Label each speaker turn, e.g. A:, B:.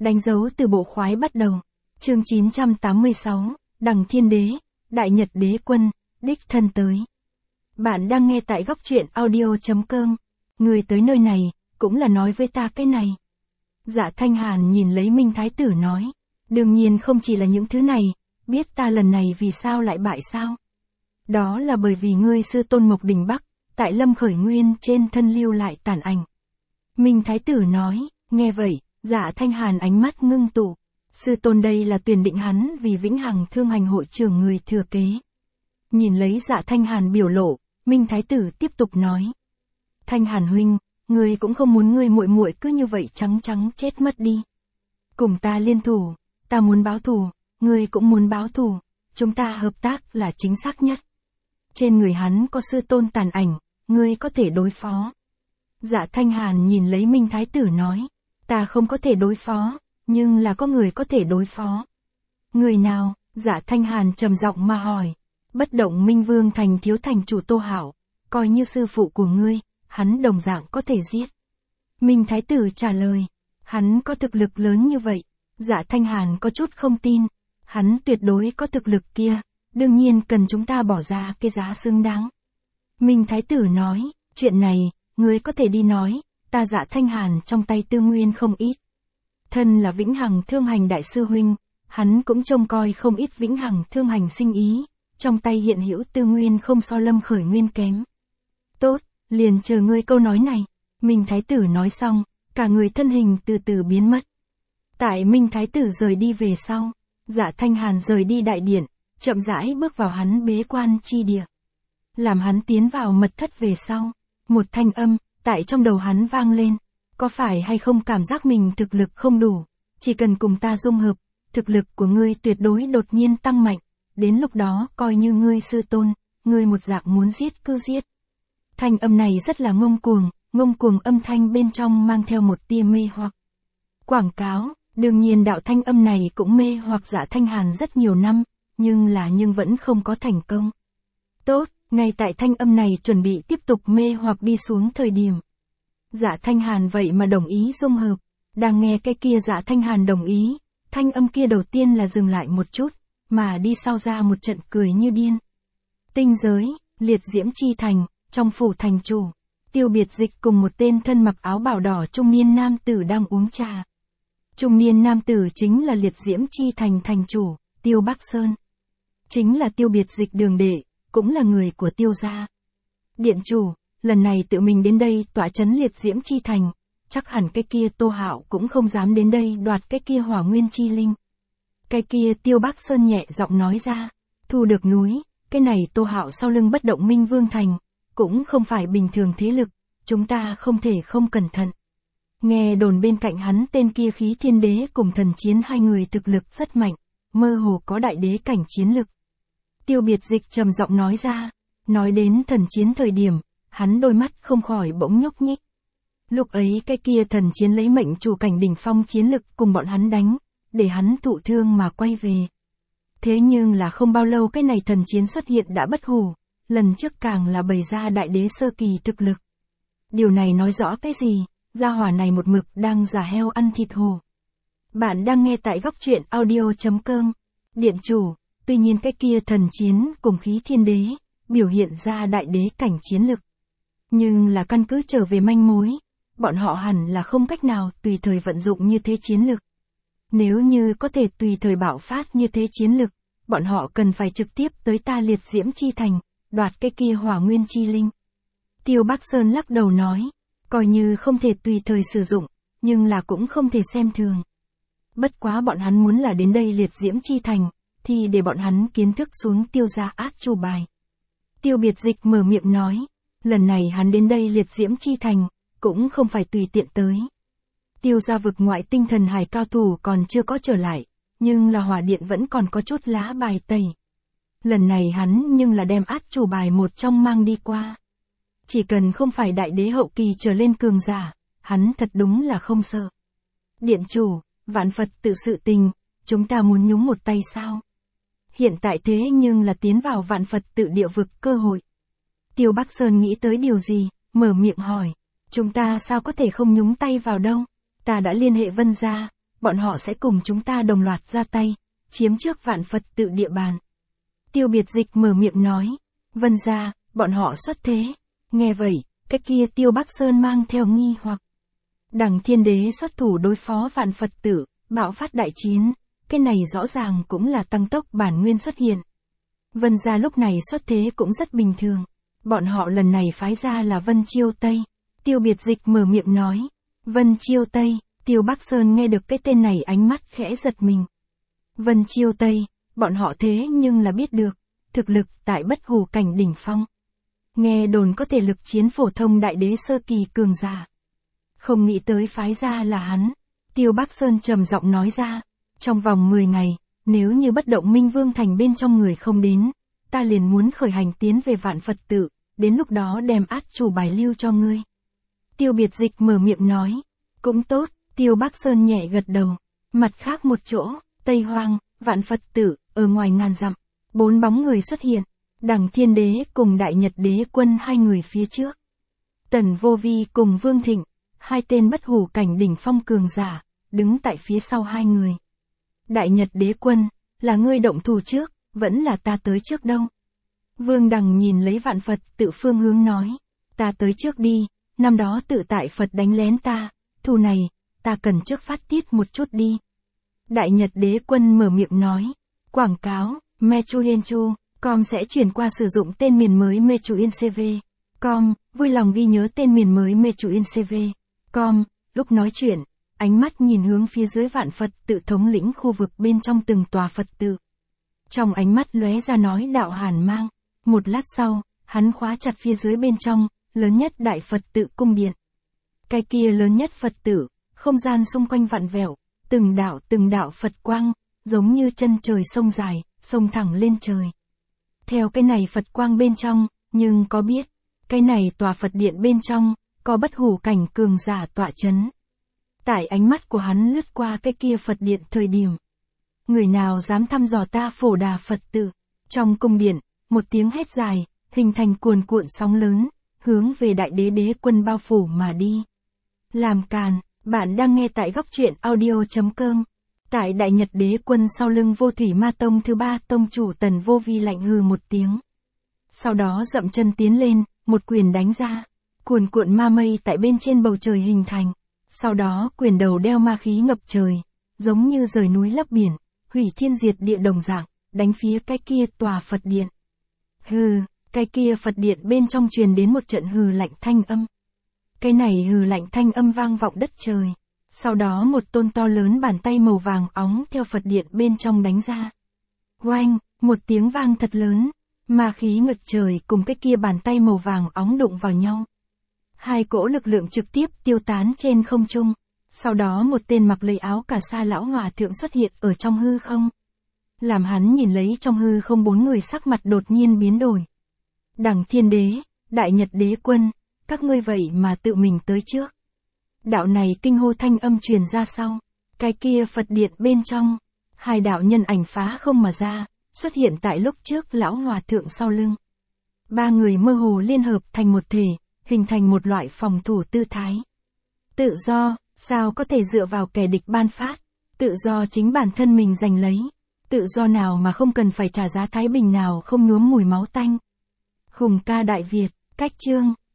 A: Đánh dấu từ bộ khoái bắt đầu. Chương 986, Đằng Thiên Đế, Đại Nhật Đế Quân, đích thân tới. Bạn đang nghe tại góc truyện audio.com. Người tới nơi này, cũng là nói với ta cái này. Dạ Thanh Hàn nhìn lấy Minh Thái Tử nói. Đương nhiên không chỉ là những thứ này, biết ta lần này vì sao lại bại sao? Đó là bởi vì ngươi sư tôn Mộc Đình Bắc, tại Lâm Khởi Nguyên trên thân lưu lại tàn ảnh. Minh Thái Tử nói, nghe vậy, Dạ Thanh Hàn ánh mắt ngưng tụ. Sư tôn đây là tuyển định hắn vì vĩnh hằng thương hành hội trưởng người thừa kế. Nhìn lấy Dạ Thanh Hàn biểu lộ, Minh Thái Tử tiếp tục nói. Thanh Hàn huynh, ngươi cũng không muốn ngươi muội muội cứ như vậy trắng trắng chết mất đi. Cùng ta liên thủ, ta muốn báo thù, ngươi cũng muốn báo thù, chúng ta hợp tác là chính xác nhất. Trên người hắn có sư tôn tàn ảnh, ngươi có thể đối phó. Dạ Thanh Hàn nhìn lấy Minh Thái Tử nói, ta không có thể đối phó, nhưng là có người có thể đối phó. Người nào? Dạ Thanh Hàn trầm giọng mà hỏi. Bất Động Minh Vương thành thiếu thành chủ Tô Hạo, coi như sư phụ của ngươi, hắn đồng dạng có thể giết. Minh Thái Tử trả lời, hắn có thực lực lớn như vậy. Dạ Thanh Hàn có chút không tin, hắn tuyệt đối có thực lực kia, đương nhiên cần chúng ta bỏ ra cái giá xứng đáng. Minh Thái Tử nói, chuyện này, ngươi có thể đi nói, ta Dạ Thanh Hàn trong tay tư nguyên không ít. Thân là vĩnh hằng thương hành đại sư huynh, hắn cũng trông coi không ít vĩnh hằng thương hành sinh ý, trong tay hiện hữu tư nguyên không so Lâm Khởi Nguyên kém. Tốt, liền chờ ngươi câu nói này. Minh Thái Tử nói xong, cả người thân hình từ từ biến mất. Tại Minh Thái Tử rời đi về sau, Dạ Thanh Hàn rời đi đại điện, chậm rãi bước vào hắn bế quan chi địa. Làm hắn tiến vào mật thất về sau, một thanh âm, tại trong đầu hắn vang lên. Có phải hay không cảm giác mình thực lực không đủ, chỉ cần cùng ta dung hợp, thực lực của ngươi tuyệt đối đột nhiên tăng mạnh, đến lúc đó coi như ngươi sư tôn, ngươi một dạng muốn giết cứ giết. Thanh âm này rất là ngông cuồng âm thanh bên trong mang theo một tia mê hoặc. Quảng cáo, đương nhiên đạo thanh âm này cũng mê hoặc Dạ Thanh Hàn rất nhiều năm, nhưng vẫn không có thành công. Tốt, ngay tại thanh âm này chuẩn bị tiếp tục mê hoặc đi xuống thời điểm. Dạ Thanh Hàn vậy mà đồng ý dung hợp, đang nghe cái kia Dạ Thanh Hàn đồng ý, thanh âm kia đầu tiên là dừng lại một chút, mà đi sau ra một trận cười như điên. Tinh giới, liệt diễm chi thành, trong phủ thành chủ, Tiêu Biệt Dịch cùng một tên thân mặc áo bào đỏ trung niên nam tử đang uống trà. Trung niên nam tử chính là liệt diễm chi thành thành chủ, Tiêu Bắc Sơn. Chính là Tiêu Biệt Dịch đường đệ, cũng là người của Tiêu gia. Điện chủ, lần này tự mình đến đây tọa trấn liệt diễm chi thành, chắc hẳn cái kia Tô Hạo cũng không dám đến đây đoạt cái kia hỏa nguyên chi linh. Cái kia Tiêu Bắc Sơn nhẹ giọng nói ra, thu được núi, cái này Tô Hạo sau lưng Bất Động Minh Vương thành, cũng không phải bình thường thế lực, chúng ta không thể không cẩn thận. Nghe đồn bên cạnh hắn tên kia Khí Thiên Đế cùng Thần Chiến hai người thực lực rất mạnh, mơ hồ có đại đế cảnh chiến lực. Tiêu Biệt Dịch trầm giọng nói ra, nói đến Thần Chiến thời điểm, hắn đôi mắt không khỏi bỗng nhúc nhích. Lúc ấy cái kia Thần Chiến lấy mệnh chủ cảnh đỉnh phong chiến lực cùng bọn hắn đánh, để hắn thụ thương mà quay về. Thế nhưng là không bao lâu cái này Thần Chiến xuất hiện đã bất hủ, lần trước càng là bày ra đại đế sơ kỳ thực lực. Điều này nói rõ cái gì? Gia hỏa này một mực đang giả heo ăn thịt hổ. Bạn đang nghe tại góc truyện audio.com. Điện chủ, tuy nhiên cái kia Thần Chiến cùng Khí Thiên Đế, biểu hiện ra đại đế cảnh chiến lực. Nhưng là căn cứ trở về manh mối, bọn họ hẳn là không cách nào tùy thời vận dụng như thế chiến lực. Nếu như có thể tùy thời bạo phát như thế chiến lực, bọn họ cần phải trực tiếp tới ta liệt diễm chi thành, đoạt cái kia hỏa nguyên chi linh. Tiêu Bắc Sơn lắc đầu nói, coi như không thể tùy thời sử dụng, nhưng là cũng không thể xem thường. Bất quá bọn hắn muốn là đến đây liệt diễm chi thành, thì để bọn hắn kiến thức xuống Tiêu gia át chủ bài. Tiêu Biệt Dịch mở miệng nói, lần này hắn đến đây liệt diễm chi thành, cũng không phải tùy tiện tới. Tiêu gia vực ngoại tinh thần hải cao thủ còn chưa có trở lại, nhưng là hỏa điện vẫn còn có chút lá bài tẩy. Lần này hắn nhưng là đem át chủ bài một trong mang đi qua. Chỉ cần không phải đại đế hậu kỳ trở lên cường giả, hắn thật đúng là không sợ. Điện chủ, vạn Phật tự sự tình, chúng ta muốn nhúng một tay sao? Hiện tại thế nhưng là tiến vào vạn Phật tự địa vực cơ hội. Tiêu Bắc Sơn nghĩ tới điều gì, mở miệng hỏi, chúng ta sao có thể không nhúng tay vào đâu? Ta đã liên hệ Vân gia, bọn họ sẽ cùng chúng ta đồng loạt ra tay, chiếm trước Vạn Phật tự địa bàn. Tiêu Biệt Dịch mở miệng nói, Vân gia, bọn họ xuất thế. Nghe vậy, cái kia Tiêu Bắc Sơn mang theo nghi hoặc. Đằng Thiên Đế xuất thủ đối phó Vạn Phật tự, bạo phát đại chiến, cái này rõ ràng cũng là tăng tốc bản nguyên xuất hiện. Vân gia lúc này xuất thế cũng rất bình thường. Bọn họ lần này phái ra là Vân Chiêu Tây. Tiêu Biệt Dịch mở miệng nói, Vân Chiêu Tây. Tiêu Bắc Sơn nghe được cái tên này ánh mắt khẽ giật mình. Vân Chiêu Tây, bọn họ thế nhưng là biết được, thực lực tại Bất Hủ cảnh đỉnh phong. Nghe đồn có thể lực chiến phổ thông đại đế sơ kỳ cường giả. Không nghĩ tới phái ra là hắn. Tiêu Bắc Sơn trầm giọng nói ra, trong vòng 10 ngày, nếu như Bất Động Minh Vương thành bên trong người không đến, ta liền muốn khởi hành tiến về Vạn Phật tự, đến lúc đó đem át chủ bài lưu cho ngươi. Tiêu Biệt Dịch mở miệng nói, cũng tốt. Tiêu Bắc Sơn nhẹ gật đầu. Mặt khác một chỗ, Tây Hoang, Vạn Phật tự, ở ngoài ngàn dặm, 4 bóng người xuất hiện. Đằng Thiên Đế cùng Đại Nhật Đế Quân hai người phía trước. Tần Vô Vi cùng Vương Thịnh, hai tên Bất Hủ cảnh đỉnh phong cường giả, đứng tại phía sau hai người. Đại Nhật Đế Quân, là ngươi động thủ trước, vẫn là ta tới trước đâu? Vương Đằng nhìn lấy Vạn Phật tự phương hướng nói, ta tới trước đi, năm đó tự tại Phật đánh lén ta, thù này, ta cần trước phát tiết một chút đi. Đại Nhật Đế Quân mở miệng nói, quảng cáo, Mechuyenchu.com sẽ chuyển qua sử dụng tên miền mới Mechuyencv.com, vui lòng ghi nhớ tên miền mới Mechuyencv.com, lúc nói chuyện, ánh mắt nhìn hướng phía dưới Vạn Phật tự thống lĩnh khu vực bên trong từng tòa Phật tự. Trong ánh mắt lóe ra nói đạo hàn mang, một lát sau, hắn khóa chặt phía dưới bên trong, lớn nhất Đại Phật tự cung điện. Cái kia lớn nhất Phật tự, không gian xung quanh vặn vẹo, từng đạo Phật quang, giống như chân trời sông dài, sông thẳng lên trời. Theo cái này Phật quang bên trong, nhưng có biết, cái này tòa Phật điện bên trong, có Bất Hủ cảnh cường giả tọa chấn. Tại ánh mắt của hắn lướt qua cái kia Phật điện thời điểm. Người nào dám thăm dò ta Phổ Đà Phật tự? Trong cung điện, một tiếng hét dài, hình thành cuồn cuộn sóng lớn, hướng về Đại Đế Đế Quân bao phủ mà đi. Làm càn, bạn đang nghe tại góc truyện audio.com. Tại Đại Nhật Đế Quân sau lưng Vô Thủy Ma Tông thứ 3 tông chủ Tần Vô Vi lạnh hừ một tiếng. Sau đó dậm chân tiến lên, một quyền đánh ra. Cuồn cuộn ma mây tại bên trên bầu trời hình thành. Sau đó quyền đầu đeo ma khí ngập trời, giống như rời núi lấp biển, hủy thiên diệt địa đồng dạng, đánh phía cái kia tòa Phật điện. Hừ, cái kia Phật điện bên trong truyền đến một trận hừ lạnh thanh âm. Cái này hừ lạnh thanh âm vang vọng đất trời. Sau đó một tôn to lớn bàn tay màu vàng óng theo Phật điện bên trong đánh ra. Oanh, một tiếng vang thật lớn, ma khí ngập trời cùng cái kia bàn tay màu vàng óng đụng vào nhau. Hai cỗ lực lượng trực tiếp tiêu tán trên không trung. Sau đó một tên mặc lấy áo cà sa lão hòa thượng xuất hiện ở trong hư không. Làm hắn nhìn lấy trong hư không 4 người sắc mặt đột nhiên biến đổi. Đằng Thiên Đế, Đại Nhật Đế Quân, các ngươi vậy mà tự mình tới trước. Đạo này kinh hô thanh âm truyền ra sau. Cái kia Phật điện bên trong, hai đạo nhân ảnh phá không mà ra, xuất hiện tại lúc trước lão hòa thượng sau lưng. 3 người mơ hồ liên hợp thành một thể, hình thành một loại phòng thủ tư thái. Tự do, sao có thể dựa vào kẻ địch ban phát, tự do chính bản thân mình giành lấy, tự do nào mà không cần phải trả giá thái bình nào không nhuốm mùi máu tanh. Hùng ca Đại Việt, cách chương.